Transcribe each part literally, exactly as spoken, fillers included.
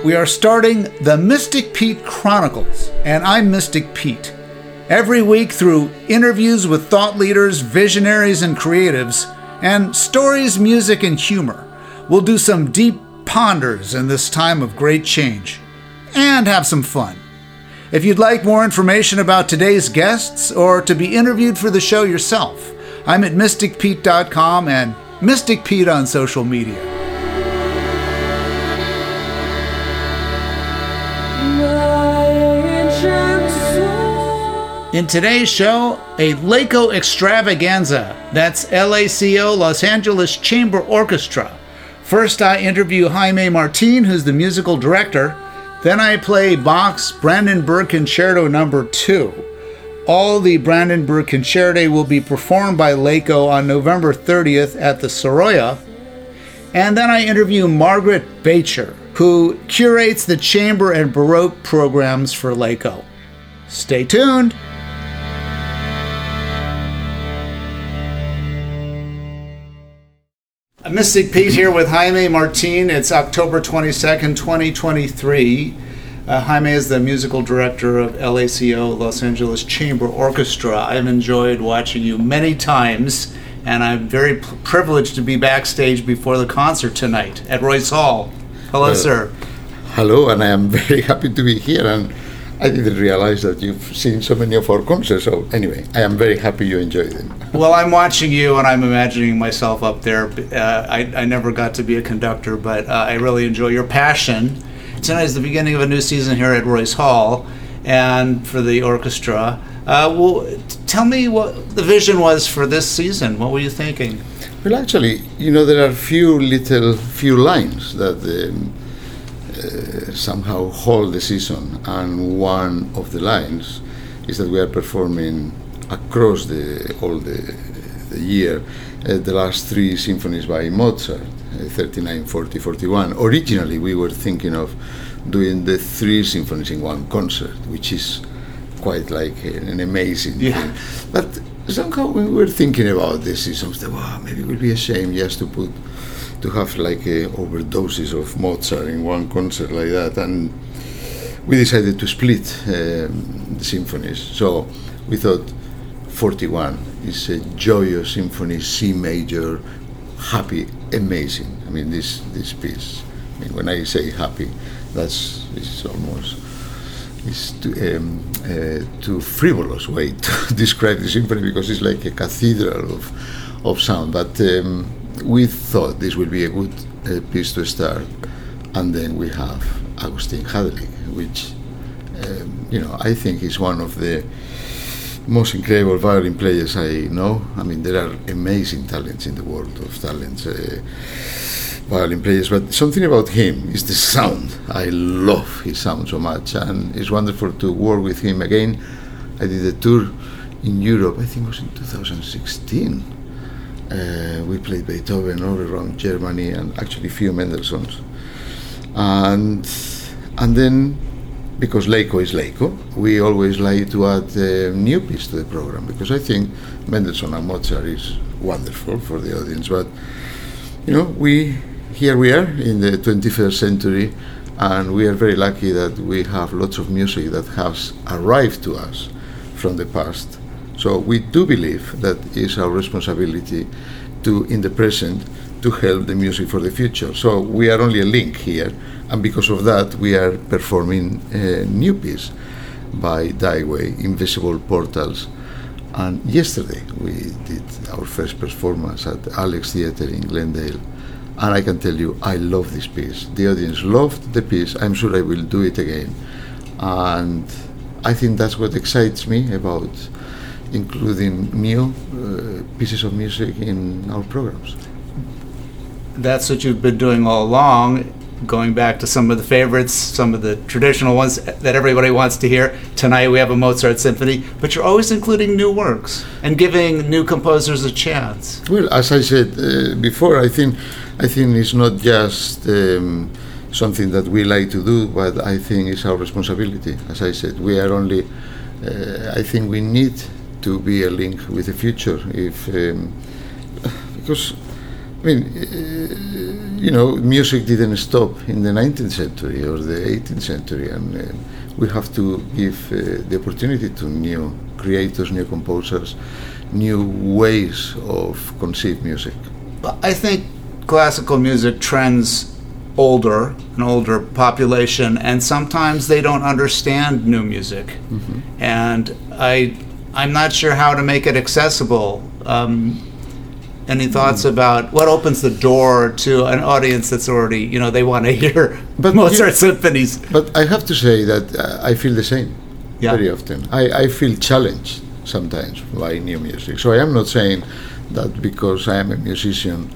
we are starting the Mystic Pete Chronicles, and I'm Mystic Pete. Every week, through interviews with thought leaders, visionaries, and creatives, and stories, music, and humor, we'll do some deep ponders in this time of great change, and have some fun. If you'd like more information about today's guests, or to be interviewed for the show yourself, I'm at mystic pete dot com and Mystic Pete on social media. In today's show, a LACO extravaganza. That's L A C O, Los Angeles Chamber Orchestra. First, I interview Jaime Martin, who's the musical director. Then I play Bach's Brandenburg Concerto number two. All the Brandenburg Concerti will be performed by LACO on November thirtieth at the Sorolla. And then I interview Margaret Bacher, who curates the chamber and Baroque programs for LACO. Stay tuned. Mystic Pete here with Jaime Martin. It's October twenty-second, twenty twenty-three. Uh, Jaime is the musical director of L A C O, Los Angeles Chamber Orchestra. I've enjoyed watching you many times, and I'm very p- privileged to be backstage before the concert tonight at Royce Hall. Hello, uh, sir. Hello, and I am very happy to be here, and I didn't realize that you've seen so many of our concerts. So anyway, I am very happy you enjoyed them. Well, I'm watching you, and I'm imagining myself up there. Uh, I, I never got to be a conductor, but uh, I really enjoy your passion. Tonight is the beginning of a new season here at Royce Hall, and for the orchestra. Uh, well, t- tell me what the vision was for this season. What were you thinking? Well, actually, you know, there are few little, few lines that um, uh, somehow hold the season, and one of the lines is that we are performing across the all the, the year uh, the last three symphonies by Mozart, uh, thirty-nine, forty, forty-one. Originally, we were thinking of doing the three symphonies in one concert, which is quite like an amazing yeah. thing. But somehow when we were thinking about this, it's something, wow, maybe it would be a shame just to put to have like a overdoses of Mozart in one concert like that, and we decided to split um, the symphonies. So we thought forty-one is a joyous symphony, C major, happy, amazing. I mean, this this piece. I mean, when I say happy, that's it's almost it's too, um, uh, too frivolous way to describe the symphony, because it's like a cathedral of of sound. But um, we thought this would be a good uh, piece to start, and then we have Augustin Hadelich, which um, you know I think is one of the most incredible violin players I know. I mean, there are amazing talents in the world of talents, uh, violin players, but something about him is the sound. I love his sound so much, and it's wonderful to work with him again. I did a tour in Europe, I think it was in two thousand sixteen. Uh, we played Beethoven all around Germany, and actually a few Mendelssohns. And, and then, because LACO is LACO, we always like to add a new piece to the program, because I think Mendelssohn and Mozart is wonderful for the audience. But, you know, we here we are in the twenty-first century, and we are very lucky that we have lots of music that has arrived to us from the past. So we do believe that it's our responsibility to, in the present, to help the music for the future. So we are only a link here, and because of that, we are performing a new piece by Daiwei, Invisible Portals. And yesterday we did our first performance at Alex Theatre in Glendale. And I can tell you, I love this piece. The audience loved the piece. I'm sure I will do it again. And I think that's what excites me about including new uh, pieces of music in our programs. That's what you've been doing all along, going back to some of the favorites, some of the traditional ones that everybody wants to hear. Tonight we have a Mozart symphony, but you're always including new works and giving new composers a chance. Well, as I said uh, before, I think I think it's not just um, something that we like to do, but I think it's our responsibility. As I said, we are only, uh, I think we need to be a link with the future, if um, because mean, uh, you know, music didn't stop in the nineteenth century or the eighteenth century, and uh, we have to give uh, the opportunity to new creators, new composers, new ways of conceive music. I think classical music trends older, an older population, and sometimes they don't understand new music. Mm-hmm. And I, I'm not sure how to make it accessible. Um, any thoughts mm. about what opens the door to an audience that's already, you know, they want to hear but Mozart you, symphonies? But I have to say that uh, I feel the same yeah. very often. I, I feel challenged sometimes by new music. So I am not saying that because I am a musician,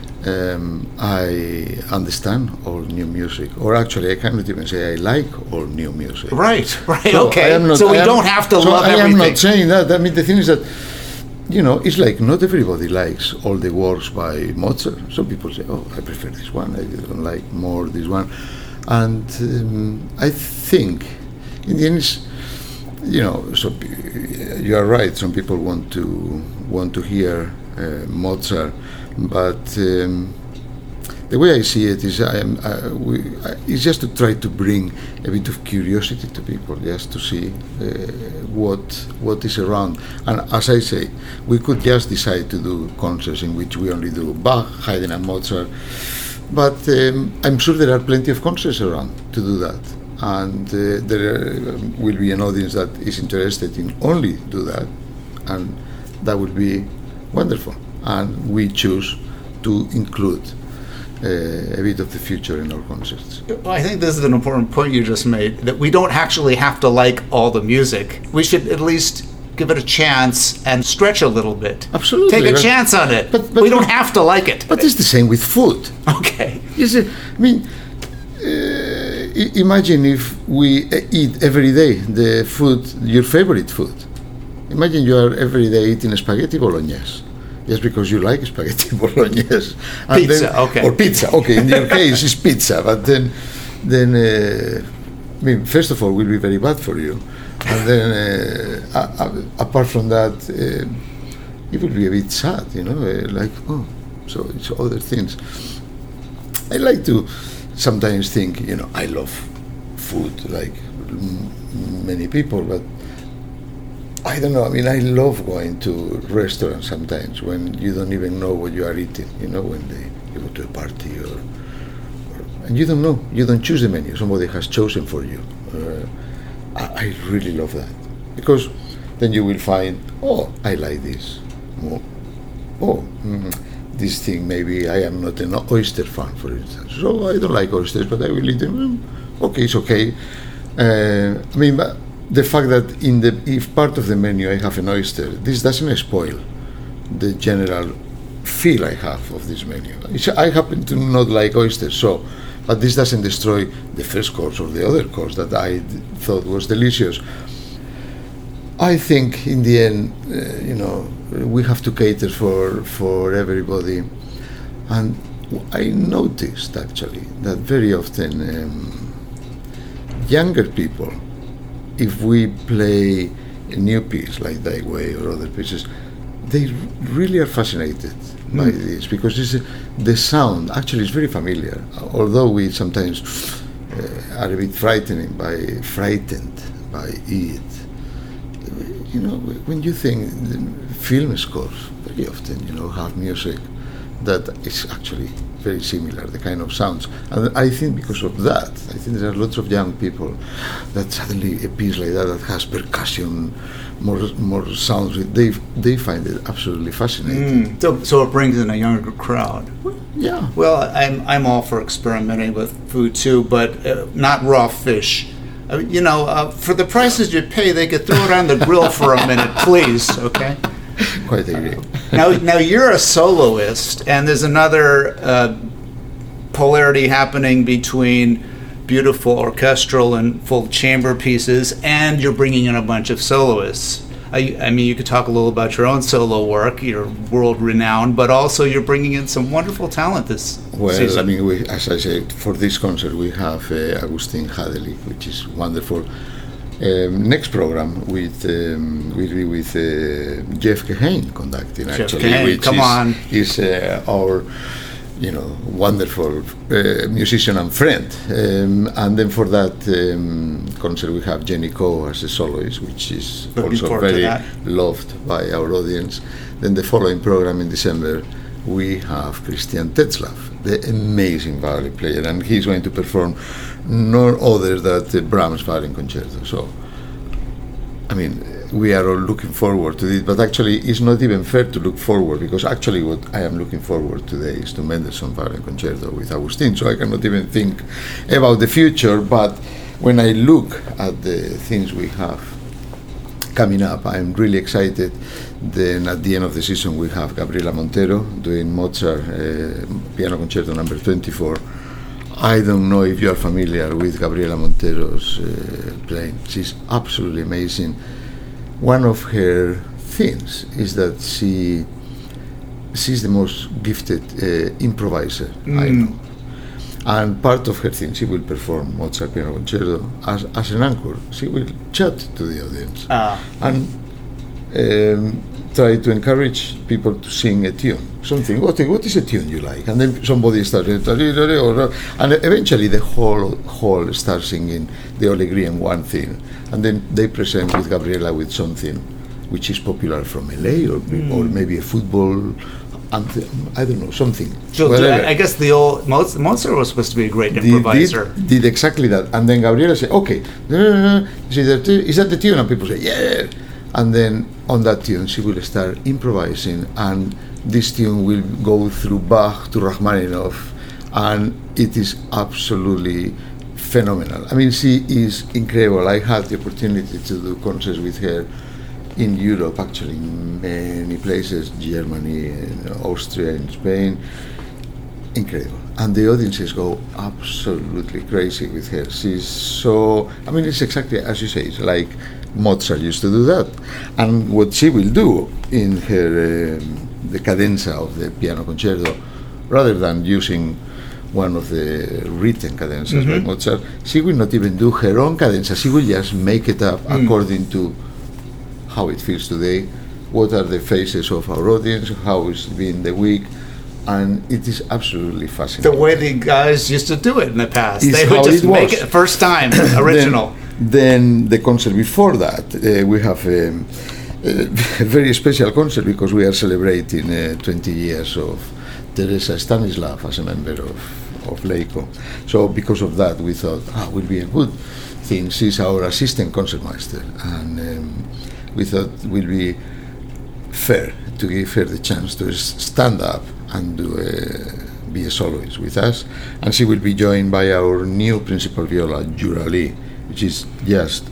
Um, I understand all new music, or actually I cannot even say I like all new music. Right, right, so okay. Not, so we am, don't have to so love I everything. I am not saying that. I mean, the thing is that, you know, it's like not everybody likes all the works by Mozart. Some people say, oh, I prefer this one, I don't like more this one. And um, I think, in the end, it's, you know, so you are right, some people want to want to hear uh, Mozart, but um, the way I see it is, I am, uh, we, I, it's just to try to bring a bit of curiosity to people, just to see uh, what what is around. And as I say, we could just decide to do concerts in which we only do Bach, Haydn, and Mozart. But um, I'm sure there are plenty of concerts around to do that, and uh, there will be an audience that is interested in only do that, and that would be wonderful. And we choose to include uh, a bit of the future in our concerts. I think this is an important point you just made, that we don't actually have to like all the music. We should at least give it a chance and stretch a little bit. Absolutely. Take a right. chance on it. But, but we don't have to like it. But it's the same with food. Okay. You see, I mean, uh, imagine if we eat every day the food, your favorite food. Imagine you are every day eating spaghetti bolognese. Just because you like spaghetti bolognese. And pizza, then, okay. Or pizza, okay. In your case, it's pizza. But then, then uh, I mean, first of all, it will be very bad for you. And then, uh, uh, apart from that, uh, it will be a bit sad, you know, uh, like, oh, so it's other things. I like to sometimes think, you know, I love food, like m- many people, but I don't know, I mean, I love going to restaurants sometimes when you don't even know what you are eating, you know, when they, you go to a party or, or and you don't know, you don't choose the menu, somebody has chosen for you. Uh, I, I really love that, because then you will find, oh, I like this more. Oh, mm, this thing, maybe I am not an oyster fan, for instance. So I don't like oysters, but I will eat them. Okay, it's okay. Uh, I mean, but the fact that in the if part of the menu I have an oyster, this doesn't spoil the general feel I have of this menu. It's, I happen to not like oysters, so, but this doesn't destroy the first course or the other course that I d- thought was delicious. I think in the end, uh, you know, we have to cater for for everybody, and I noticed actually that very often um, younger people, if we play a new piece like Thy Way or other pieces, they really are fascinated mm. by this, because it's, uh, the sound actually is very familiar, although we sometimes uh, are a bit frightening by, frightened by it. You know, when you think film scores, very often, you know, have music that is actually very similar, the kind of sounds. And I think because of that, I think there are lots of young people that suddenly a piece like that that has percussion, more more sounds, they they find it absolutely fascinating. Mm. So, so it brings in a younger crowd. Yeah. Well, I'm I'm all for experimenting with food too, but uh, not raw fish. Uh, you know, uh, for the prices you pay, they could throw it on the grill for a minute, please. Okay. Quite agree. now, now you're a soloist, and there's another uh, polarity happening between beautiful orchestral and full chamber pieces, and you're bringing in a bunch of soloists. I, I mean, you could talk a little about your own solo work. You're world-renowned, but also you're bringing in some wonderful talent this well, season. Well, I mean, we, as I said, for this concert we have uh, Agustin Hadeli, which is wonderful. Um, next program with um, will be with uh, Jeff Kahane conducting. Jeff actually, Kahane, which come is, on. is uh, our you know wonderful uh, musician and friend. Um, and then for that um, concert we have Jenny Coe as a soloist, which is Looking also forward to very that. loved by our audience. Then the following program in December we have Christian Tetzlaff, the amazing violin player, and he's going to perform no other than the Brahms Violin Concerto. So, I mean, we are all looking forward to it, but actually it's not even fair to look forward, because actually what I am looking forward today is to Mendelssohn Violin Concerto with Agustin, so I cannot even think about the future. But when I look at the things we have coming up, I'm really excited. Then at the end of the season we have Gabriela Montero doing Mozart uh, Piano Concerto number twenty-four. I don't know if you are familiar with Gabriela Montero's uh, playing. She's absolutely amazing. One of her things is that she she's the most gifted uh, improviser mm. I know. And part of her thing, she will perform Mozart Piano Concerto as, as an anchor. She will chat to the audience ah. and um, try to encourage people to sing a tune. Something, what, what is a tune you like? And then somebody starts, and eventually the whole hall starts singing, they all agree on one thing. And then they present with Gabriela with something which is popular from L A, or, mm. or maybe a football anthem, I don't know, something. So I guess the old Mozart was supposed to be a great improviser. Did, did exactly that. And then Gabriela said, okay, is that the tune? And people say, yeah. And then on that tune she will start improvising, and this tune will go through Bach to Rachmaninoff, and it is absolutely phenomenal. I mean, she is incredible. I had the opportunity to do concerts with her in Europe, actually in many places, Germany, and Austria, and Spain. Incredible. And the audiences go absolutely crazy with her. She's so, I mean, it's exactly as you say, it's like Mozart used to do that. And what she will do in her, um, the cadenza of the piano concerto, rather than using one of the written cadenzas mm-hmm. by Mozart, she will not even do her own cadenza. She will just make it up mm. according to how it feels today, what are the faces of our audience, how it's been the week, and it is absolutely fascinating. The way the guys used to do it in the past. Is they would just it make it first time, original. Then, then the concert before that, uh, we have um, a very special concert because we are celebrating uh, twenty years of Teresa Stanislav as a member of, of Leico. So because of that, we thought, ah, it would be a good thing. She's our assistant concertmaster, and um, we thought it will be fair to give her the chance to stand up and do a, be a soloist with us. And she will be joined by our new principal viola, Jura Lee, which is just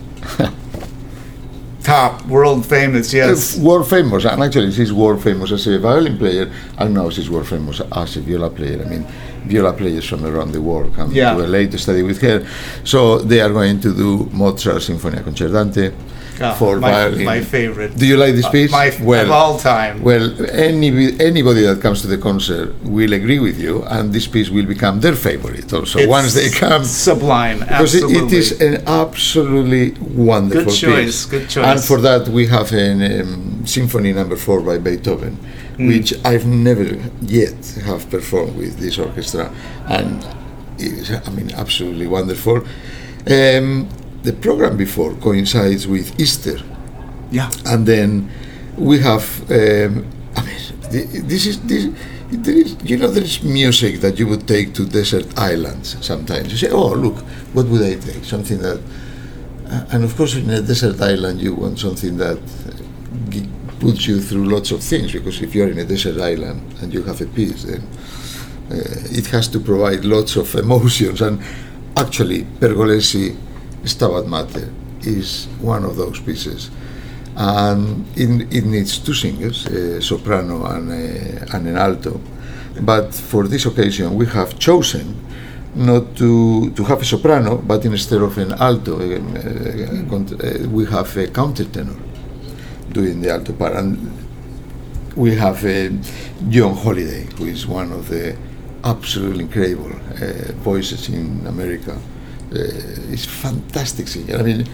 top, world famous, yes. Uh, world famous, and actually she's world famous as a violin player, and now she's world famous as a viola player. I mean, viola players from around the world come yeah. to L A to study with her. So they are going to do Mozart Sinfonia Concertante. Oh, for my, violin. My favorite. Do you like this piece? Uh, my well, of all time. Well, any anybody that comes to the concert will agree with you, and this piece will become their favorite also it's once they come. Sublime, because absolutely. Because it, it is an absolutely wonderful good choice, piece. Good choice. And for that we have a um, Symphony Number Four by Beethoven, mm. which I've never yet have performed with this orchestra, and it is, I mean, absolutely wonderful. Um, The program before coincides with Easter, yeah, and then we have. Um, I mean, this is this. There is, you know, there is music that you would take to desert islands. Sometimes you say, "Oh, look, what would I take? Something that," uh, and of course, in a desert island, you want something that g- puts you through lots of things. Because if you're in a desert island and you have a piece, then uh, it has to provide lots of emotions. And actually, Pergolesi Stabat Mater is one of those pieces, and it, it needs two singers, a soprano and, a, and an alto, but for this occasion we have chosen not to, to have a soprano, but instead of an alto, uh, uh, we have a countertenor doing the alto part, and we have uh, John Holiday, who is one of the absolutely incredible uh, voices in America. Uh, it's fantastic singer. I mean,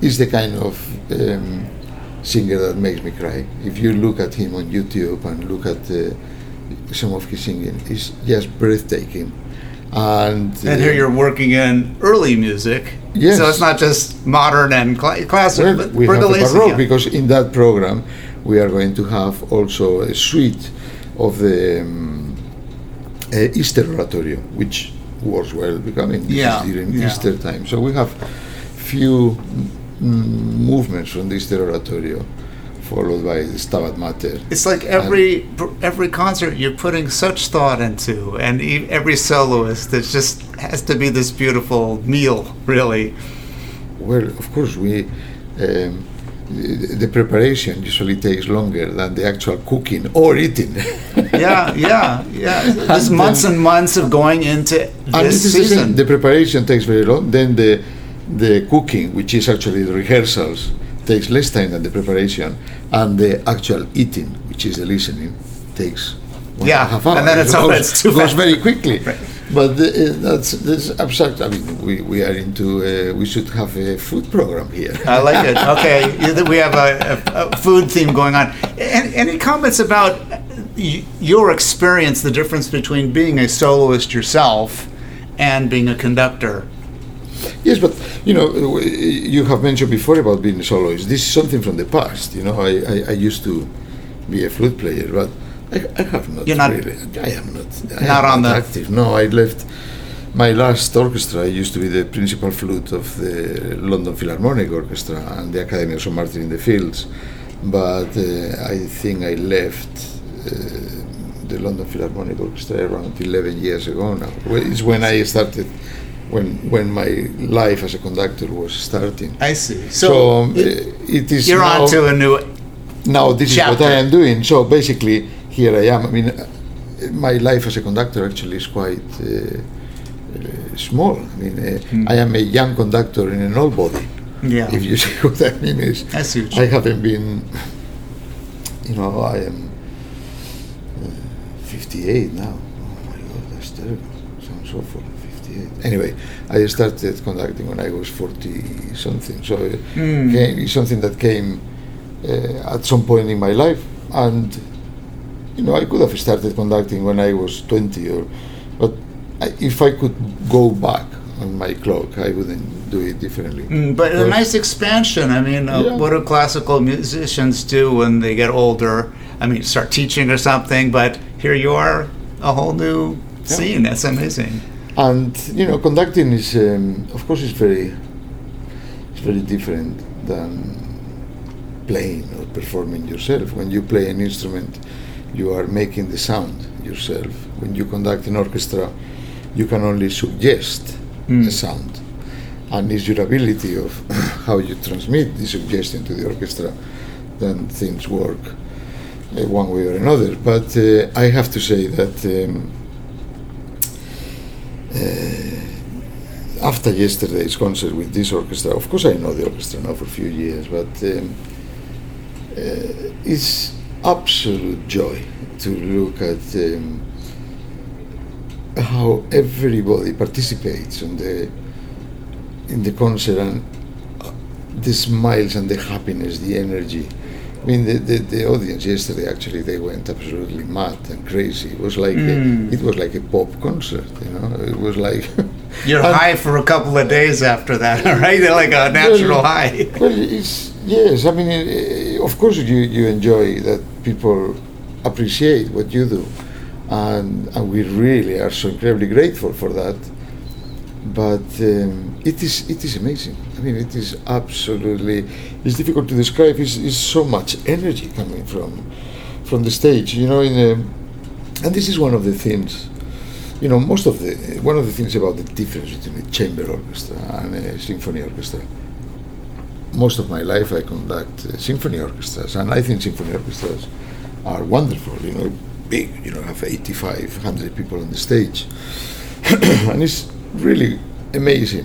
is the kind of um, singer that makes me cry. If you look at him on YouTube and look at uh, some of his singing, it's just breathtaking. And, and here you're working in early music, yes. So it's not just modern and cl- classic, well, but we have the Baroque, Baroque yeah. because in that program we are going to have also a suite of the um, uh, Easter Oratorio, which works well becoming yeah, during yeah. Easter time. So we have few mm, movements from the Easter Oratorio, followed by the Stabat Mater. It's like every every concert you're putting such thought into, and e- every soloist, it just has to be this beautiful meal, really. Well, of course, we um, the, the preparation usually takes longer than the actual cooking or eating. yeah, yeah, yeah. There's months and months of going into this season. The, the preparation takes very long. Then the the cooking, which is actually the rehearsals, takes less time than the preparation, and the actual eating, which is the listening, takes one yeah, and a half hours. And then it's, it goes, it's too goes fast. very quickly. Right. But the, uh, that's that's abstract. I mean, we, we are into. Uh, we should have a food program here. I like it. Okay, we have a, a, a food theme going on. Any, any comments about y- your experience, the difference between being a soloist yourself and being a conductor? Yes, but you know, you have mentioned before about being a soloist. This is something from the past. You know, I, I, I used to be a flute player, but I, I have not. You're not. Really, I am not. I not am on not the active. No, I left my last orchestra. I used to be the principal flute of the London Philharmonic Orchestra and the Academy of Saint Martin in the Fields, but uh, I think I left. Uh, the London Philharmonic Orchestra around eleven years ago now. It's when I started. When when my life as a conductor was starting. I see. So, So um, it, it is you're now, on to a new now this chapter. is what I am doing. So basically, here I am. I mean, uh, my life as a conductor actually is quite uh, uh, small. I mean, uh, Hmm. I am a young conductor in an old body. Yeah. If you see what I mean is, I see what I you haven't been. You know, I am uh, fifty-eight now. Oh my God, that's terrible. Sounds awful. Anyway, I started conducting when I was forty something, so Mm. came, it's something that came uh, at some point in my life, and you know I could have started conducting when I was twenty, or but I, if I could go back on my clock, I wouldn't do it differently. Mm, but a nice expansion. I mean, uh, Yeah. what do classical musicians do when they get older? I mean, start teaching or something, but here you are, a whole new Yeah. scene. That's amazing. And you know, conducting is, um, of course, it's very, it's very different than playing or performing yourself. When you play an instrument, you are making the sound yourself. When you conduct an orchestra, you can only suggest Mm. a sound, and it's your ability of how you transmit the suggestion to the orchestra, then things work uh, one way or another. But uh, I have to say that. Um, Uh, after yesterday's concert with this orchestra, of course I know the orchestra now for a few years, but um, uh, it's absolute joy to look at um, how everybody participates on the in the concert, and uh, the smiles and the happiness, the energy. I mean, the, the, the audience yesterday, actually, they went absolutely mad and crazy. It was like Mm. a, it was like a pop concert, you know. It was like You're and- high for a couple of days after that, right? They're like a natural well, high. Well, it's yes. I mean, uh, of course, you, you enjoy that people appreciate what you do, and and we really are so incredibly grateful for that. But um, it is it is amazing. I mean, it is absolutely. It's difficult to describe. It's, it's so much energy coming from from the stage. You know, in a, and this is one of the things. You know, most of the one of the things about the difference between a chamber orchestra and a symphony orchestra. Most of my life, I conduct uh, symphony orchestras, and I think symphony orchestras are wonderful. You know, big. You know, have eighty-five hundred people on the stage, and it's really amazing.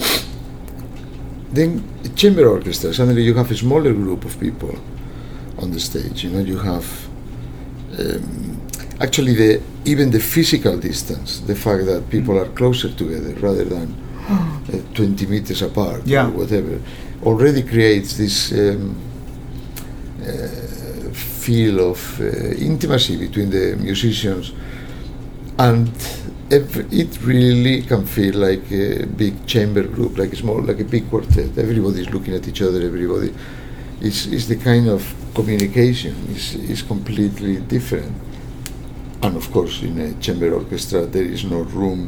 Then chamber orchestra, suddenly you have a smaller group of people on the stage. You know, you have um, actually the even the physical distance, the fact that people are closer together rather than uh, twenty meters apart Yeah. or whatever. already creates this um, uh, feel of uh, intimacy between the musicians, and every, it really can feel like a big chamber group, like it's more like a big quartet. Everybody's looking at each other. Everybody is is the kind of communication is is completely different. And of course, in a chamber orchestra, there is no room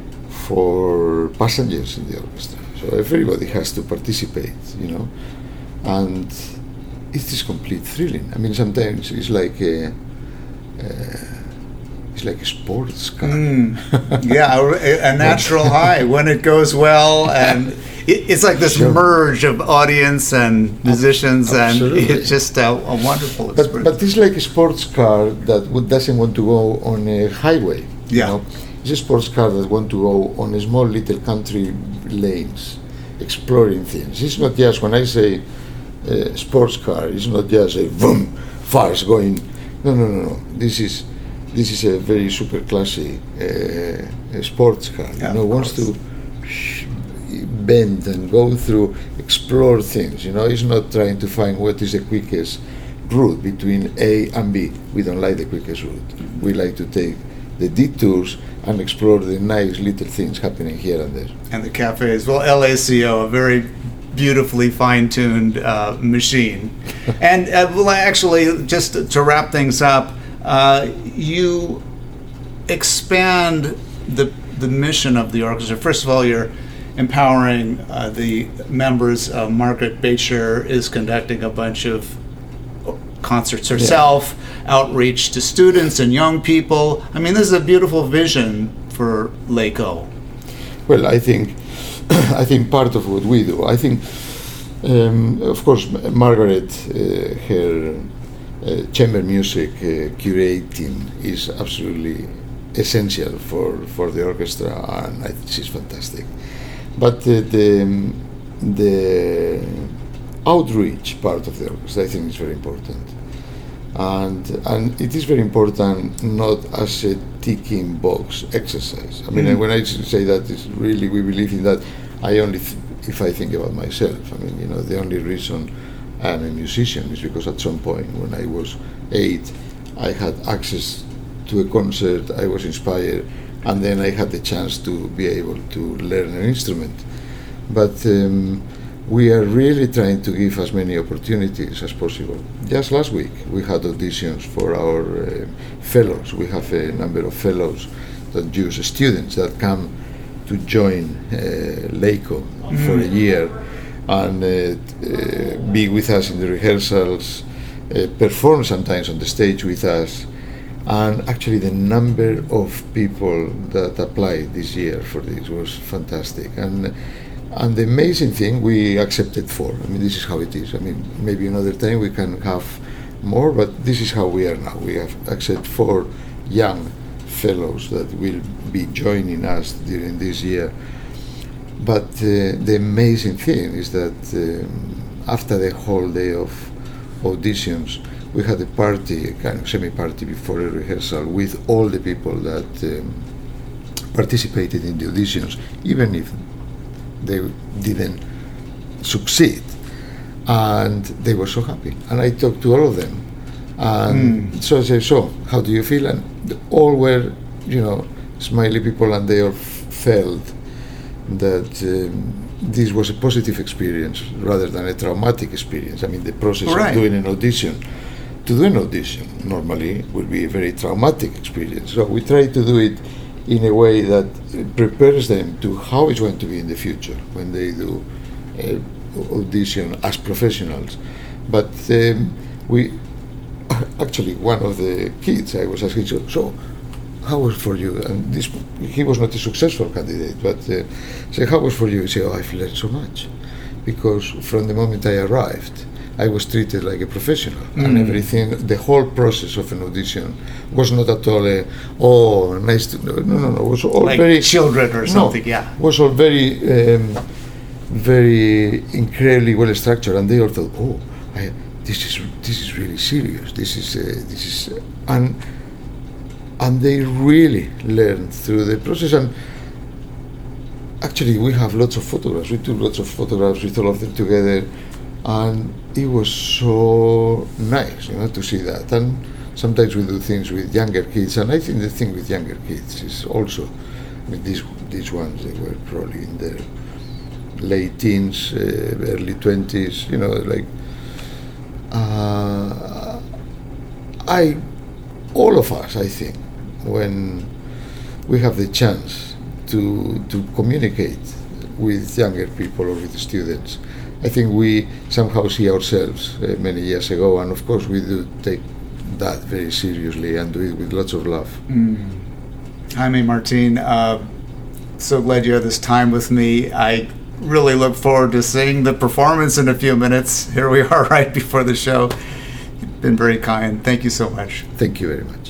for passengers in the orchestra. So everybody has to participate, you know, and it is complete thrilling. I mean, sometimes it's like a, uh, it's like a sports car. Mm. Yeah, a, a natural high when it goes well, and it, it's like this sure. merge of audience and musicians, Absolutely. And it's just a, a wonderful experience. But, but it's like a sports car that doesn't want to go on a highway. Yeah. You know? It's a sports car that wants to go on a small little country lanes, exploring things. It's not just, when I say uh, sports car, it's not just a vroom, fast going. No, no, no, no. This is this is a very super classy uh, sports car. Yeah, you know, wants to sh- bend and go through, explore things. You know, it's not trying to find what is the quickest route between A and B. We don't like the quickest route. We like to take the detours and explore the nice little things happening here and there. And the cafes. Well, L A C O, a very beautifully fine-tuned uh, machine. And uh, well, actually, just to wrap things up, uh, you expand the the mission of the orchestra. First of all, you're empowering uh, the members. Uh, Margaret Beecher is conducting a bunch of concerts herself, yeah. outreach to students and young people. I mean, this is a beautiful vision for LACO. Well, I think I think part of what we do, I think, um, of course, Margaret, uh, her uh, chamber music uh, curating is absolutely essential for, for the orchestra, and I think she's fantastic. But uh, the the outreach part of the orchestra, I think, is very important, and and it is very important not as a ticking box exercise. I mean, mm. when I say that, is really we believe in that. I only, th- if I think about myself, I mean, you know, the only reason I'm a musician is because at some point when I was eight, I had access to a concert, I was inspired, and then I had the chance to be able to learn an instrument. But um, we are really trying to give as many opportunities as possible. Just last week we had auditions for our uh, fellows. We have a number of fellows that use students that come to join uh, LACO mm-hmm. for a year and uh, uh, be with us in the rehearsals, uh, perform sometimes on the stage with us. And actually the number of people that applied this year for this was fantastic. And And the amazing thing, we accepted four. I mean, this is how it is. I mean, maybe another time we can have more, but this is how we are now. We have accepted four young fellows that will be joining us during this year. But uh, the amazing thing is that um, after the whole day of auditions, we had a party, a kind of semi-party before a rehearsal with all the people that um, participated in the auditions, even if they didn't succeed, and they were so happy. And I talked to all of them, and mm. so I said, "So, how do you feel?" And all were, you know, smiley people, and they all f- felt that um, this was a positive experience rather than a traumatic experience. I mean, the process right. of doing an audition, to do an audition normally would be a very traumatic experience. So we try to do it in a way that prepares them to how it's going to be in the future when they do uh, audition as professionals. But um, we, actually, one of the kids, I was asking, so, so how was for you? And this, he was not a successful candidate, but uh, say, how was for you? He said, oh, I've learned so much, because from the moment I arrived, I was treated like a professional, mm. and everything, the whole process of an audition was not at all a, oh, nice to, no, no, no, it was all like very... children or something, no, yeah. It was all very, um, very incredibly well structured, and they all thought, oh, I, this is this is really serious, this is, uh, this is, uh, and, and they really learned through the process, and actually, we have lots of photographs. We took lots of photographs with all of them together, and it was so nice, you know, to see that. And sometimes we do things with younger kids, and I think the thing with younger kids is also, I mean, these these ones, they were probably in their late teens, uh, early twenties, you know, like, uh, I, all of us, I think, when we have the chance to to communicate with younger people or with students, I think we somehow see ourselves uh, many years ago, and of course we do take that very seriously and do it with lots of love. Mm. Jaime Martin, uh, so glad you had this time with me. I really look forward to seeing the performance in a few minutes. Here we are right before the show. You've been very kind. Thank you so much. Thank you very much.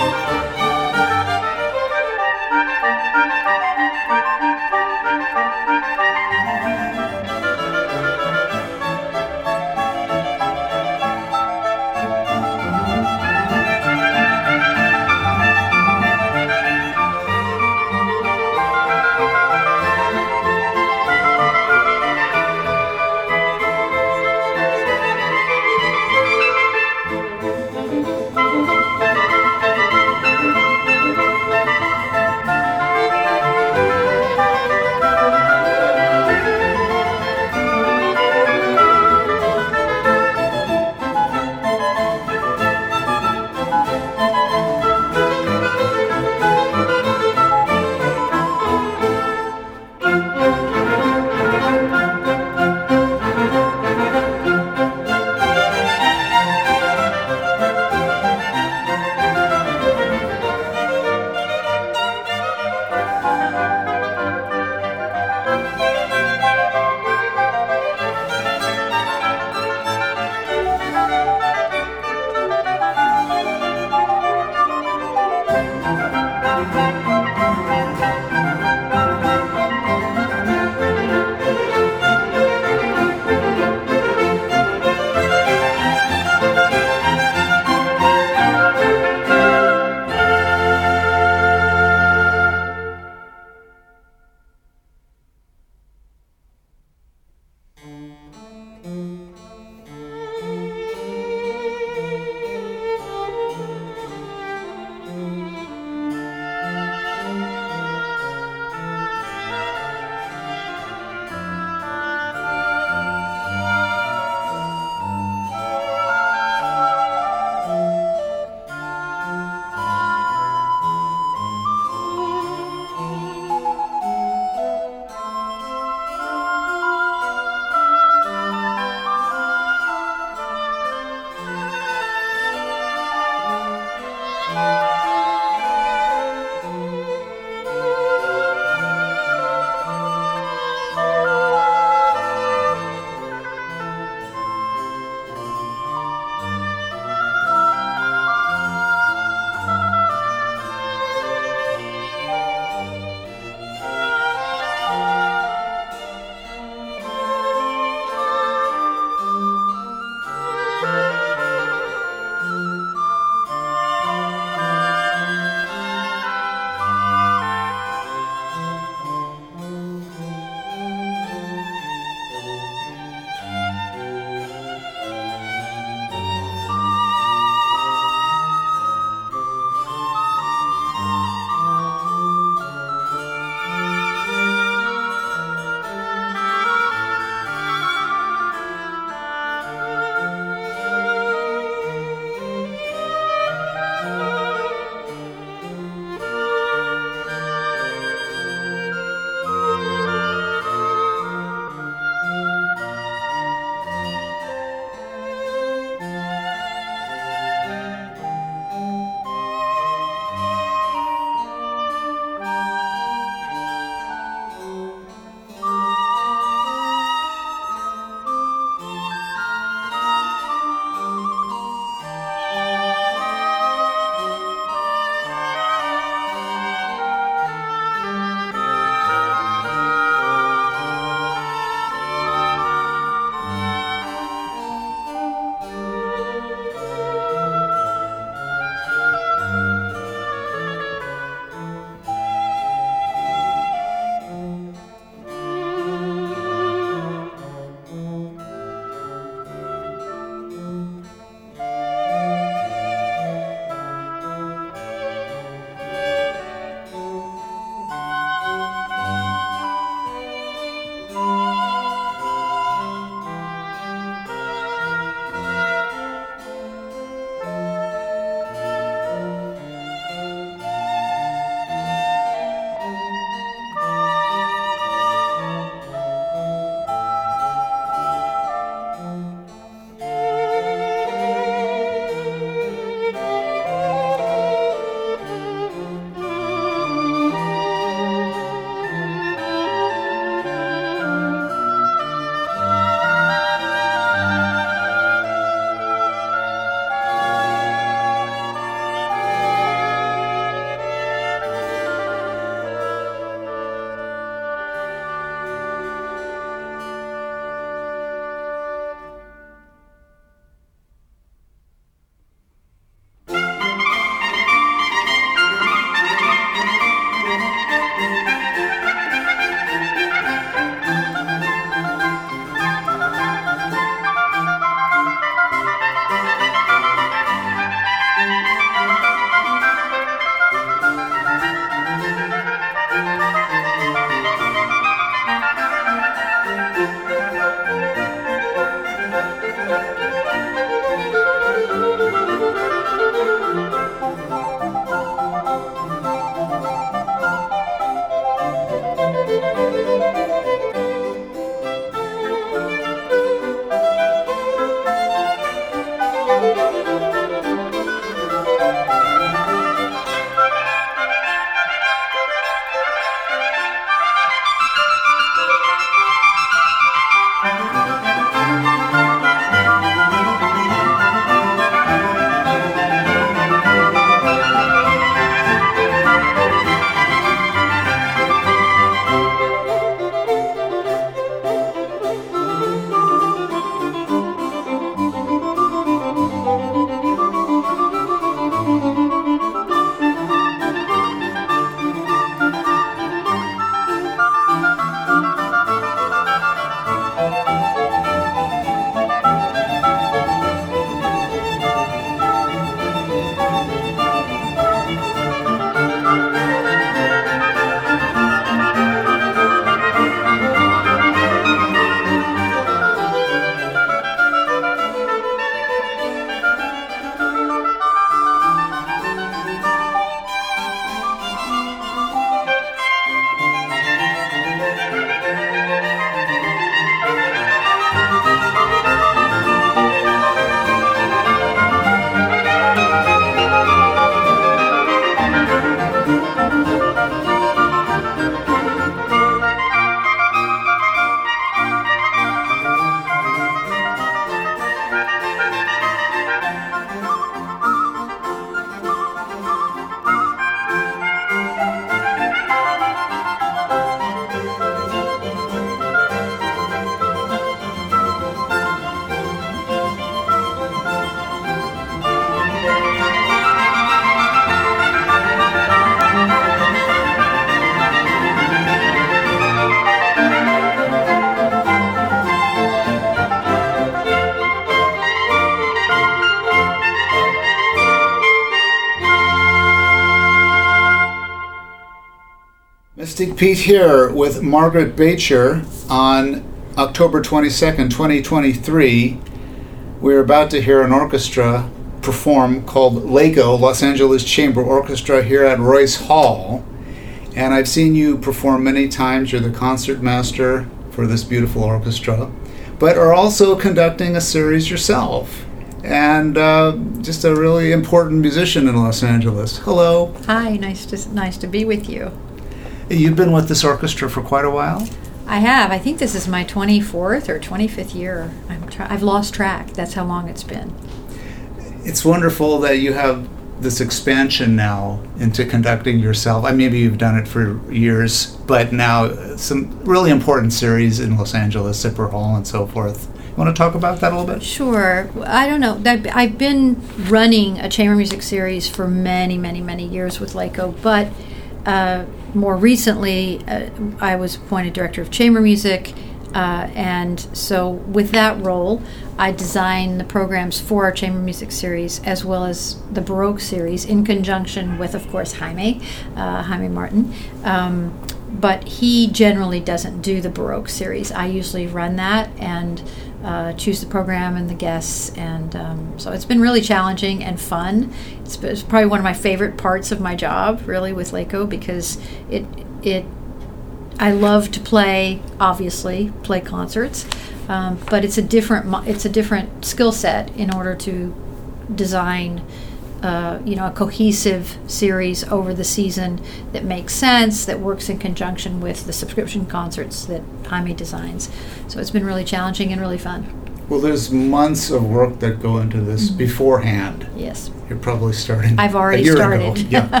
Mystic Pete here with Margaret Bacher on October twenty-second, twenty twenty-three. We're about to hear an orchestra perform called LACO, Los Angeles Chamber Orchestra, here at Royce Hall. And I've seen you perform many times. You're the concertmaster for this beautiful orchestra, but are also conducting a series yourself. And uh, just a really important musician in Los Angeles. Hello. Hi, nice to nice to be with you. You've been with this orchestra for quite a while? I have. I think this is my twenty-fourth or twenty-fifth year. I'm tra- I've lost track. That's how long it's been. It's wonderful that you have this expansion now into conducting yourself. I mean, maybe you've done it for years, but now some really important series in Los Angeles, Zipper Hall and so forth. You want to talk about that a little bit? Sure. I don't know. I've been running a chamber music series for many, many, many years with LACO, but uh, more recently, uh, I was appointed director of chamber music, uh, and so with that role, I design the programs for our chamber music series as well as the Baroque series in conjunction with, of course, Jaime, uh, Jaime Martin. Um, but he generally doesn't do the Baroque series. I usually run that and uh, choose the program and the guests, and um, so it's been really challenging and fun. It's, it's probably one of my favorite parts of my job, really, with LACO, because it it I love to play, obviously, play concerts, um, but it's a different it's a different skill set in order to design Uh, you know, a cohesive series over the season that makes sense, that works in conjunction with the subscription concerts that Jaime designs. So it's been really challenging and really fun. Well, there's months of work that go into this mm-hmm. beforehand. Yes. You're probably starting I've already a year started. ago. Yeah.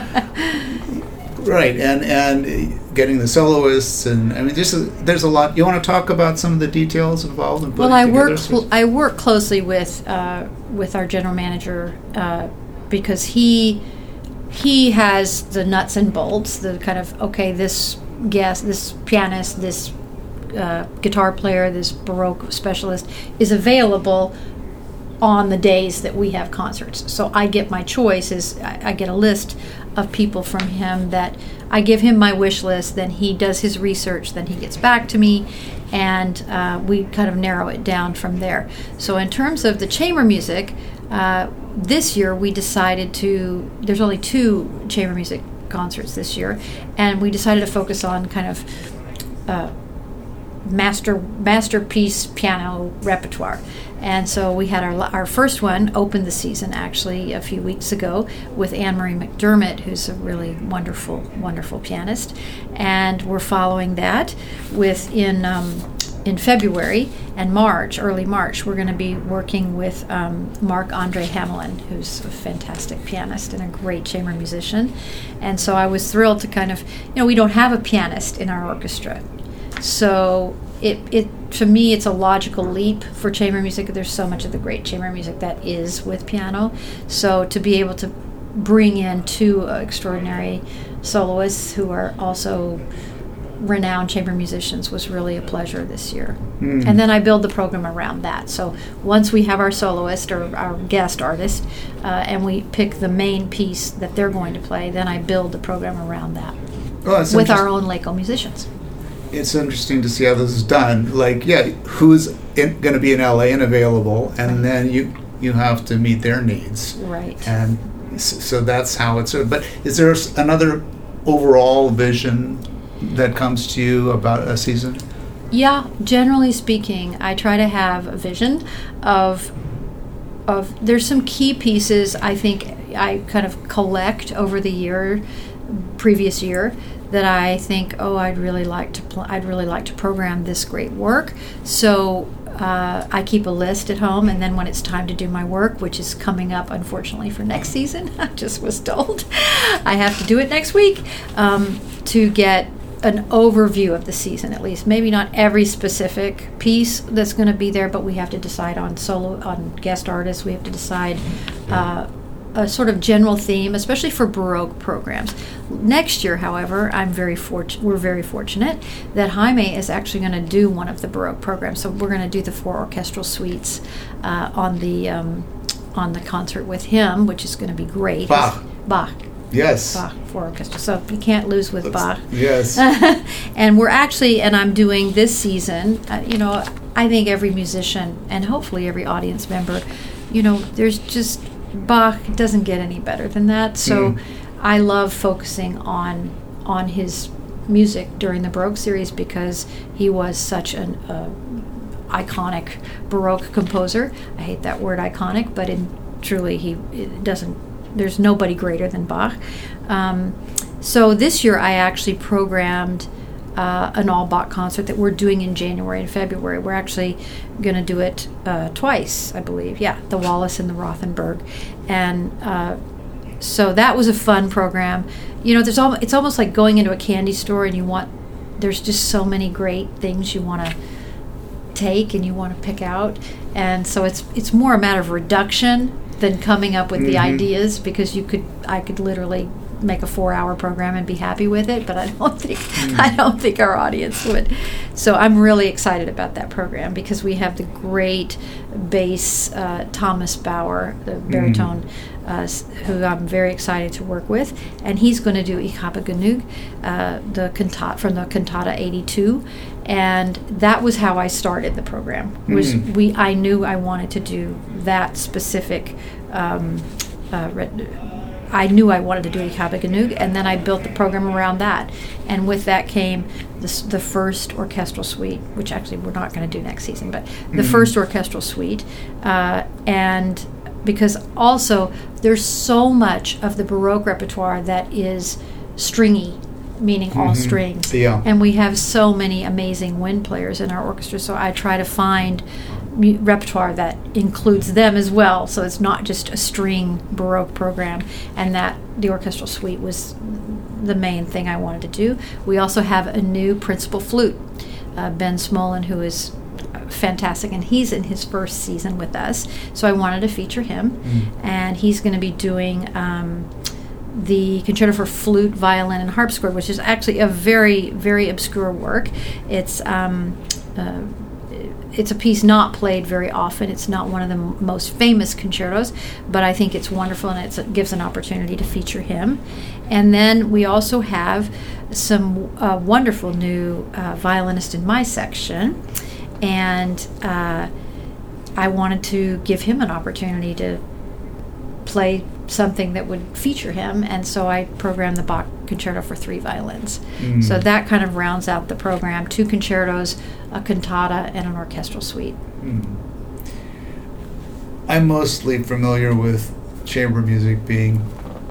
Right, and and getting the soloists, and I mean, just a, there's a lot. You want to talk about some of the details involved in putting well, I together? work cl- I work closely with uh, with our general manager, uh, because he he has the nuts and bolts, the kind of, okay, this guest, this pianist, this uh, guitar player, this Baroque specialist is available on the days that we have concerts. So I get my choice, is I, I get a list of people from him that I give him my wish list, then he does his research, then he gets back to me, and uh, we kind of narrow it down from there. So in terms of the chamber music, uh, this year we decided to, there's only two chamber music concerts this year, and we decided to focus on kind of uh, master masterpiece piano repertoire. And so we had our our first one open the season, actually, a few weeks ago with Anne-Marie McDermott, who's a really wonderful, wonderful pianist. And we're following that with in um, in February and March, early March, we're going to be working with um, Marc-Andre Hamelin, who's a fantastic pianist and a great chamber musician. And so I was thrilled to kind of, you know, we don't have a pianist in our orchestra. So it, it to me, it's a logical leap for chamber music. There's so much of the great chamber music that is with piano. So to be able to bring in two uh, extraordinary soloists who are also renowned chamber musicians was really a pleasure this year. Mm. And then I build the program around that. So once we have our soloist or our guest artist, uh, and we pick the main piece that they're going to play, then I build the program around that oh, with our own LACO musicians. It's interesting to see how this is done. Like, yeah, who's going to be in L A and available, and right. then you you have to meet their needs. Right. And so that's how it's. But is there another overall vision that comes to you about a season? Yeah, generally speaking, I try to have a vision of of there's some key pieces I think I kind of collect over the year, previous year, that I think, oh, I'd really like to pl- I'd really like to program this great work. So uh, I keep a list at home, and then when it's time to do my work, which is coming up, unfortunately, for next season, I just was told I have to do it next week, um, to get an overview of the season, at least. Maybe not every specific piece that's going to be there, but we have to decide on solo, on guest artists. We have to decide uh, a sort of general theme, especially for Baroque programs. Next year, however, I'm very fortunate. We're very fortunate that Jaime is actually going to do one of the Baroque programs. So we're going to do the four orchestral suites uh, on the um, on the concert with him, which is going to be great. Bach. Bach. Yes. Bach for orchestra. So you can't lose with Let's, Bach. Yes. And we're actually, and I'm doing this season, uh, you know, I think every musician and hopefully every audience member, you know, there's just, Bach doesn't get any better than that. So mm. I love focusing on on his music during the Baroque series because he was such an uh, iconic Baroque composer. I hate that word iconic, but in truly he it doesn't, there's nobody greater than Bach. Um, so this year I actually programmed uh, an all Bach concert that we're doing in January and February. We're actually going to do it uh, twice, I believe. Yeah, the Wallis and the Rothenberg. And uh, so that was a fun program. You know, there's al- it's almost like going into a candy store and you want, there's just so many great things you want to take and you want to pick out. And so it's it's more a matter of reduction than coming up with mm-hmm. the ideas, because you could I could literally make a four-hour program and be happy with it, but I don't think mm. I don't think our audience would. So I'm really excited about that program because we have the great bass uh, Thomas Bauer, the baritone, mm. uh, who I'm very excited to work with, and he's going to do Ich habe genug, uh, the cantata from the Cantata eighty-two, and that was how I started the program. Was mm. we I knew I wanted to do that specific. Um, uh, red, I knew I wanted to do Ich habe genug, and then I built the program around that. And with that came this, the first orchestral suite, which actually we're not going to do next season, but the mm-hmm. first orchestral suite. Uh, and because also there's so much of the Baroque repertoire that is stringy, meaning mm-hmm. all strings. Yeah. And we have so many amazing wind players in our orchestra, so I try to find repertoire that includes them as well, so it's not just a string Baroque program, and that the orchestral suite was the main thing I wanted to do. We also have a new principal flute, uh, Ben Smolin, who is fantastic, and he's in his first season with us, so I wanted to feature him. Mm. And he's going to be doing um, the Concerto for Flute, Violin, and Harpsichord, which is actually a very, very obscure work. It's um, uh, It's a piece not played very often. It's not one of the m- most famous concertos, but I think it's wonderful, and it's, it gives an opportunity to feature him. And then we also have some uh, wonderful new uh, violinists in my section, and uh, I wanted to give him an opportunity to play something that would feature him, and so I programmed the Bach Concerto for three violins. Mm. So that kind of rounds out the program: two concertos, a cantata, and an orchestral suite. Mm. I'm mostly familiar with chamber music being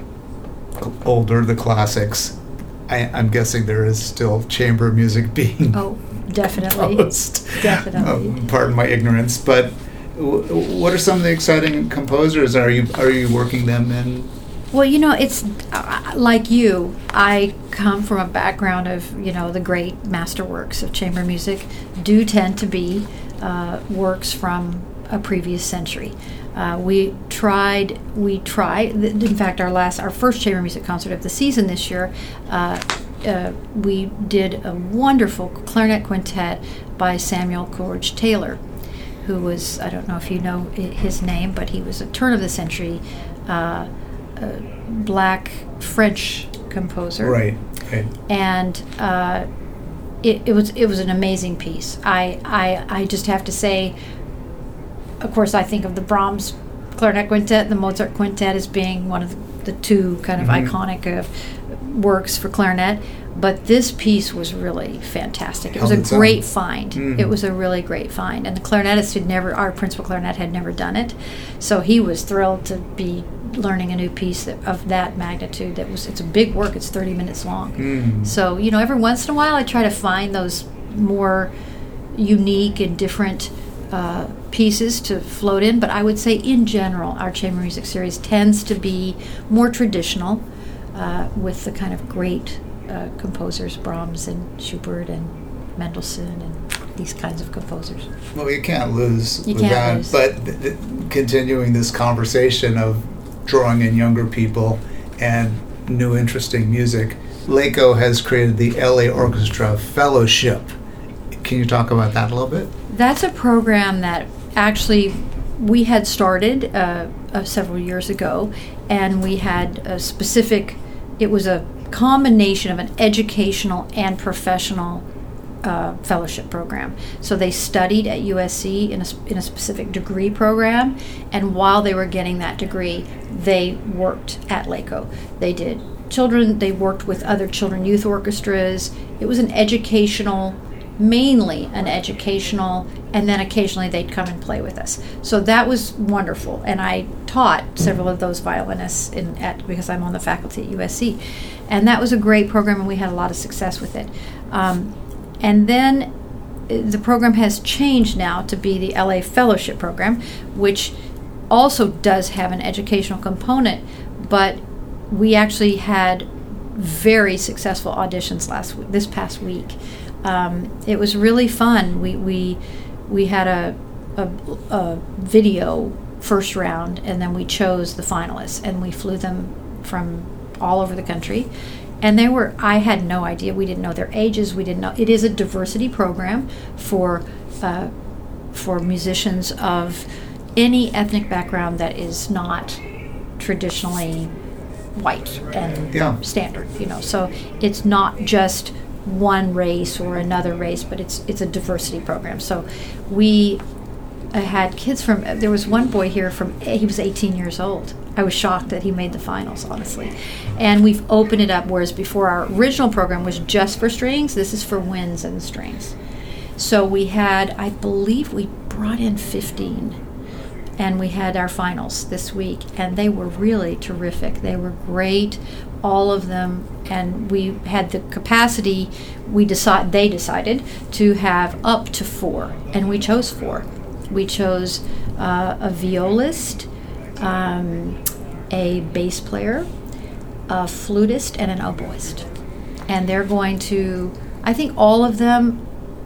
older, the classics. I, I'm guessing there is still chamber music being oh, definitely, composed. definitely. Uh, pardon my ignorance, but what are some of the exciting composers? Are you are you working them in? Well, you know, it's uh, like you. I come from a background of, you know, the great masterworks of chamber music do tend to be uh, works from a previous century. Uh, we tried. We tried. In fact, our last, our first chamber music concert of the season this year, uh, uh, we did a wonderful clarinet quintet by Samuel Coleridge Taylor, who was, I don't know if you know his name, but he was a turn of the century uh, uh, black French composer. Right, right. And uh, it, it was it was an amazing piece. I, I I just have to say, of course, I think of the Brahms clarinet quintet, the Mozart quintet as being one of the, the two kind of mm-hmm. iconic uh, works for clarinet. But this piece was really fantastic. It was a great find. Mm. It was a really great find. And the clarinetist had never, our principal clarinet had never done it. So he was thrilled to be learning a new piece that, of that magnitude. That was, it's a big work. It's thirty minutes long. Mm. So, you know, every once in a while I try to find those more unique and different uh, pieces to float in. But I would say in general, our chamber music series tends to be more traditional uh, with the kind of great Uh, composers, Brahms and Schubert and Mendelssohn and these kinds of composers. Well, you can't lose you with can't that. Lose. But th- th- continuing this conversation of drawing in younger people and new interesting music, LACO has created the L A Orchestra Fellowship. Can you talk about that a little bit? That's a program that actually we had started uh, uh, several years ago, and we had a specific it was a combination of an educational and professional uh, fellowship program. So they studied at U S C in a, in a specific degree program, and while they were getting that degree, they worked at LACO. They did children, they worked with other children youth orchestras. It was an educational, mainly an educational, and then occasionally they'd come and play with us. So that was wonderful, and I taught several of those violinists in at because I'm on the faculty at U S C, and that was a great program, and we had a lot of success with it. Um, and then the program has changed now to be the L A Fellowship Program, which also does have an educational component, but we actually had very successful auditions last week, this past week. Um, it was really fun. We we we had a, a a video first round, and then we chose the finalists, and we flew them from all over the country. And they were, I had no idea. We didn't know their ages. We didn't know. It is a diversity program for uh, for musicians of any ethnic background that is not traditionally white and Yeah. standard. You know, so it's not just one race or another race, but it's it's a diversity program. So we uh, had kids from. There was one boy here from. He was eighteen years old. I was shocked that he made the finals, honestly. And we've opened it up, whereas before our original program was just for strings, this is for winds and strings. So we had, I believe we brought in fifteen, and we had our finals this week, and they were really terrific. They were great, all of them, and we had the capacity, we decide, they decided to have up to four, and we chose four. We chose uh, a violist, um, a bass player, a flutist, and an oboist. And they're going to, I think all of them,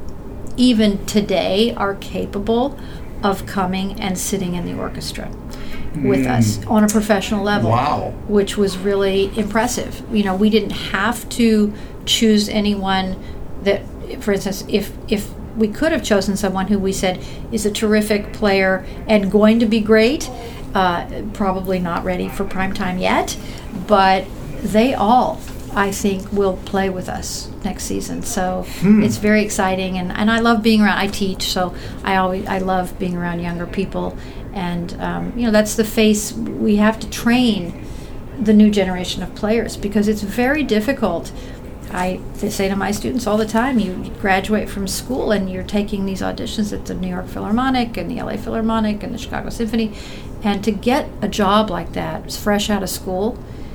even today, are capable of coming and sitting in the orchestra with Mm. us on a professional level. Wow. Which was really impressive. You know, we didn't have to choose anyone that, for instance, if if we could have chosen someone who we said is a terrific player and going to be great, uh, probably not ready for prime time yet, but they all, I think, will play with us next season. So Hmm. it's very exciting, and, and I love being around. I teach, so I always I love being around younger people, and um, you know, that's the face. We have to train the new generation of players because it's very difficult. I say to my students all the time, you graduate from school and you're taking these auditions at the New York Philharmonic and the L A Philharmonic and the Chicago Symphony, and to get a job like that, fresh out of school,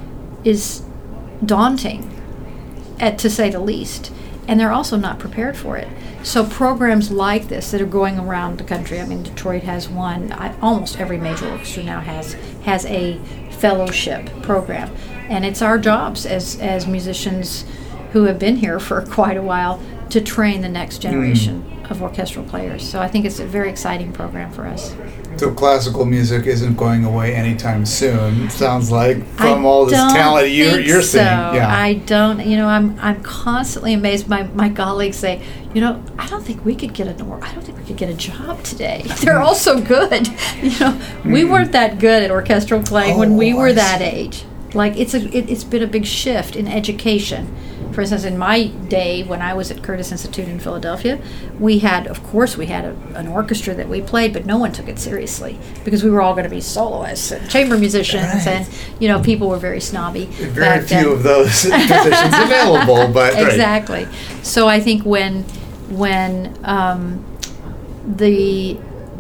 is daunting, at, to say the least. And they're also not prepared for it. So programs like this that are going around the country, I mean, Detroit has one, I, almost every major orchestra now has has a fellowship program. And it's our jobs as, as musicians who have been here for quite a while to train the next generation mm. of orchestral players. So I think it's a very exciting program for us. So classical music isn't going away anytime soon. Sounds like from I all this talent you, think you're so. seeing. Yeah. I don't. You know, I'm I'm constantly amazed. My my colleagues say, you know, I don't think we could get an or I don't think we could get a job today. They're all so good. You know, we Mm. weren't that good at orchestral playing Oh, when we were I that see. age. Like it's a it, it's been a big shift in education. For instance, in my day, when I was at Curtis Institute in Philadelphia, we had, of course, we had a, an orchestra that we played, but no one took it seriously because we were all going to be soloists and chamber musicians, Right. and you know, people were very snobby. Very back few then. of those positions available, but right. Exactly. So I think when when um, the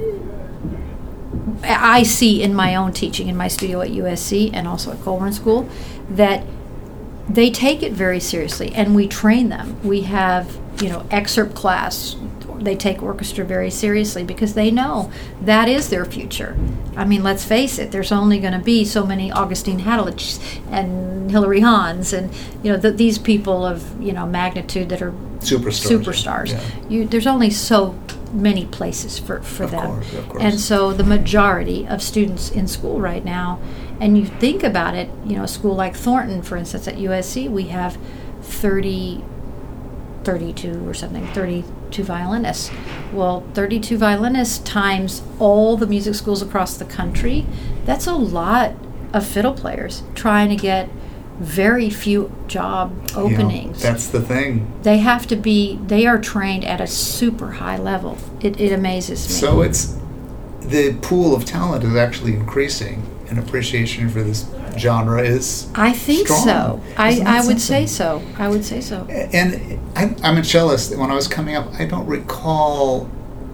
I see in my own teaching in my studio at U S C and also at Colburn School that they take it very seriously, and we train them. We have, you know, excerpt class. They take orchestra very seriously because they know that is their future. I mean, let's face it, there's only going to be so many Augustine Hadlich and Hilary Hahns and, you know, th- these people of, you know, magnitude that are Superstars. superstars. Yeah. You, there's only so many places for, for Of them. course, of course. And so the majority of students in school right now, and you think about it, you know, a school like Thornton, for instance, at U S C, we have thirty, thirty-two or something, thirty-two violinists. Well, thirty-two violinists times all the music schools across the country, that's a lot of fiddle players trying to get very few job openings. Yeah, that's the thing. They have to be, they are trained at a super high level. It, it amazes me. So it's, the pool of talent is actually increasing, and appreciation for this genre is I think strong. so. I, Isn't that I would something? say so. I would say so. And I'm, I'm a cellist. When I was coming up, I don't recall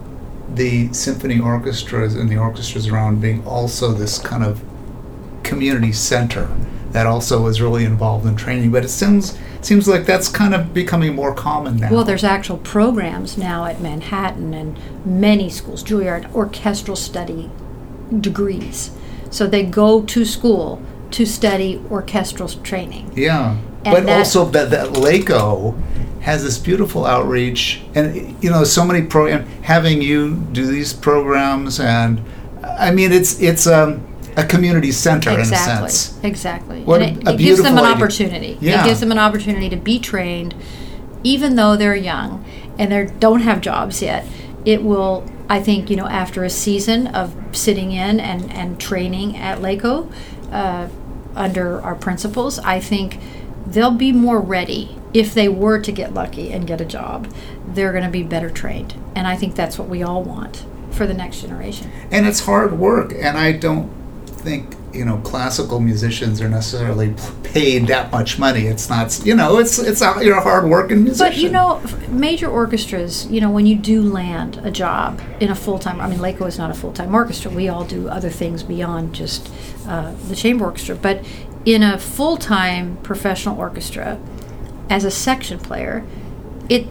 the symphony orchestras and the orchestras around being also this kind of community center that also was really involved in training. But it seems seems like that's kind of becoming more common now. Well, there's actual programs now at Manhattan and many schools, Juilliard, orchestral study degrees. So they go to school to study orchestral training. Yeah, And but that- also that that LACO has this beautiful outreach, and you know, so many programs. Having you do these programs, and I mean, it's it's um, a community center Exactly. in a sense. Exactly. What and it, a it gives them an beautiful idea. opportunity. Yeah. It gives them an opportunity to be trained, even though they're young and they don't have jobs yet. It will, I think, you know, after a season of sitting in and, and training at LACO uh, under our principals, I think they'll be more ready. If they were to get lucky and get a job, they're going to be better trained. And I think that's what we all want for the next generation. And it's hard work, and I don't think, you know, classical musicians are necessarily paid that much money. It's not, you know, it's it's a, you're a hard working musician. But you know, f- major orchestras, you know, when you do land a job in a full-time, I mean, LACO is not a full-time orchestra. We all do other things beyond just uh, the chamber orchestra. But in a full-time professional orchestra, as a section player, it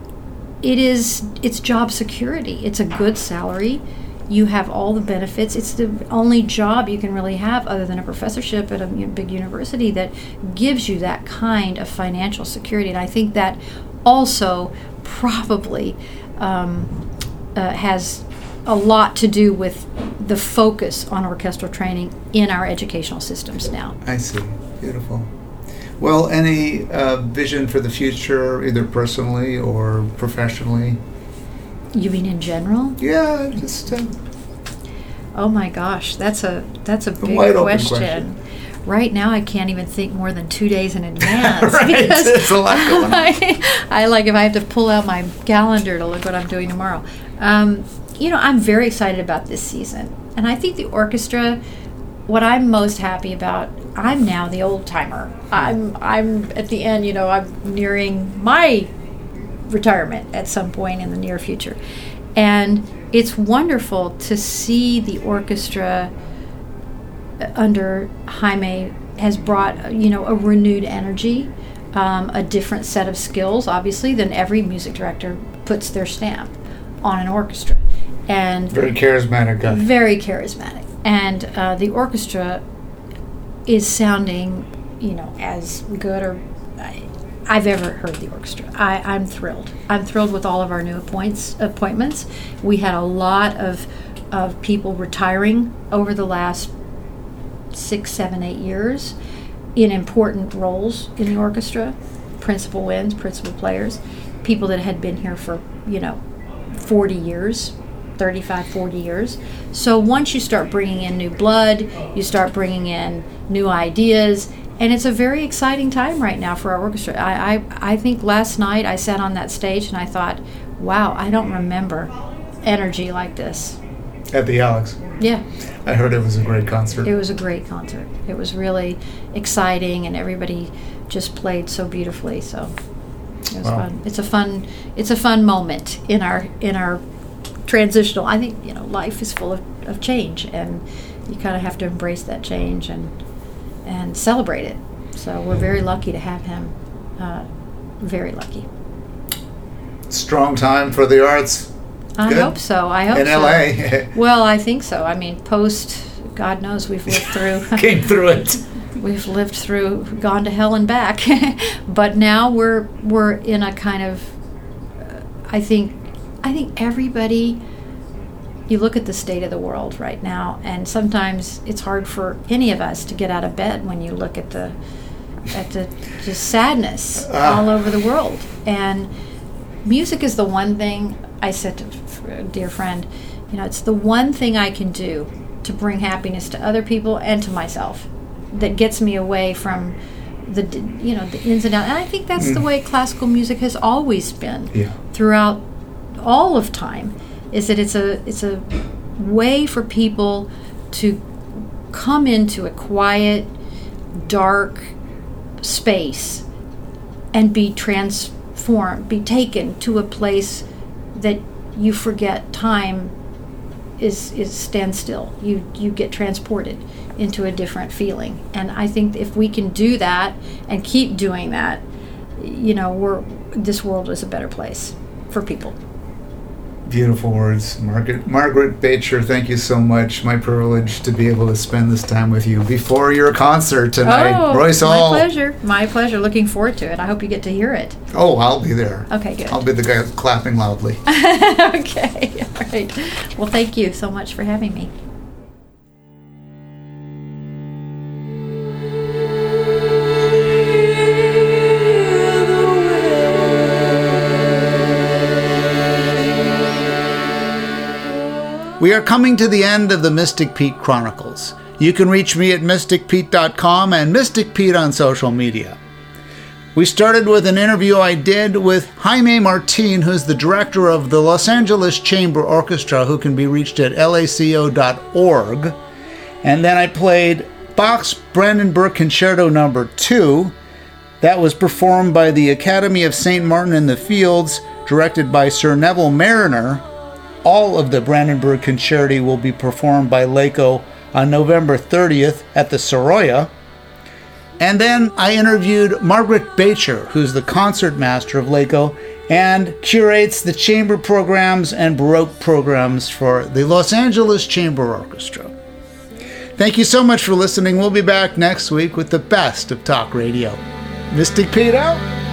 it is it's job security. It's a good salary. You have all the benefits. It's the only job you can really have other than a professorship at a you know, big university that gives you that kind of financial security. And I think that also probably um, uh, has a lot to do with the focus on orchestral training in our educational systems now. I see. Beautiful. Well, any uh, vision for the future, either personally or professionally? You mean in general? Yeah, just uh, Oh my gosh, that's a that's a big wide open question. question. Right now, I can't even think more than two days in advance. Right, because there's a lot going on. I, I like if I have to pull out my calendar to look what I'm doing tomorrow. Um, you know, I'm very excited about this season, and I think the orchestra. What I'm most happy about, I'm now the old timer. I'm I'm at the end. You know, I'm nearing my retirement at some point in the near future, and it's wonderful to see the orchestra under Jaime has brought, you know, a renewed energy, um, a different set of skills, obviously, than every music director puts their stamp on an orchestra. And very charismatic guy. very charismatic. And uh, the orchestra is sounding, you know, as good or I, I've ever heard the orchestra. I, I'm thrilled. I'm thrilled with all of our new appoints, appointments. We had a lot of of people retiring over the last six, seven, eight years in important roles in the orchestra. Principal winds, principal players, people that had been here for, you know, forty years, thirty-five, forty years. So once you start bringing in new blood, you start bringing in new ideas, and it's a very exciting time right now for our orchestra. I, I, I think last night I sat on that stage and I thought, wow, I don't remember energy like this. At the Alex. Yeah. I heard it was a great concert. It was a great concert. It was really exciting, and everybody just played so beautifully. So it was Wow. fun. It's a fun. It's a fun moment in our in our transitional. I think you know life is full of, of change, and you kind of have to embrace that change and and celebrate it. So we're very lucky to have him. Uh, very lucky. Strong time for the arts. I Good. hope so. I hope In so. L A. Well, I think so. I mean, post. God knows we've lived through. Came through it. We've lived through, gone to hell and back, but now we're we're in a kind of. Uh, I think, I think everybody. You look at the state of the world right now, and sometimes it's hard for any of us to get out of bed when you look at the, at the just sadness Ah. all over the world. And music is the one thing I said to a dear friend, you know, it's the one thing I can do to bring happiness to other people and to myself that gets me away from the you know the ins and outs. And I think that's mm. the way classical music has always been yeah. throughout all of time. Is that it's a it's a way for people to come into a quiet, dark space and be transformed, be taken to a place that you forget time is is standstill. You you get transported into a different feeling. And I think if we can do that and keep doing that, you know, we're this world is a better place for people. Beautiful words, Margaret. Margaret Beecher, thank you so much. My privilege to be able to spend this time with you before your concert tonight. Oh, Royce my Hall. pleasure. My pleasure. Looking forward to it. I hope you get to hear it. Oh, I'll be there. Okay, good. I'll be the guy clapping loudly. Okay, all right. Well, thank you so much for having me. We are coming to the end of the Mystic Pete Chronicles. You can reach me at mystic pete dot com and Mystic Pete on social media. We started with an interview I did with Jaime Martin, who's the director of the Los Angeles Chamber Orchestra, who can be reached at L A C O dot org. And then I played Bach's Brandenburg Concerto number two. That was performed by the Academy of Saint Martin in the Fields, directed by Sir Neville Mariner. All of the Brandenburg Concerti will be performed by Laco on November thirtieth at the Sorolla. And then I interviewed Margaret Beecher, who's the concertmaster of Laco and curates the chamber programs and Baroque programs for the Los Angeles Chamber Orchestra. Thank you so much for listening. We'll be back next week with the best of talk radio. Mystic Pete out.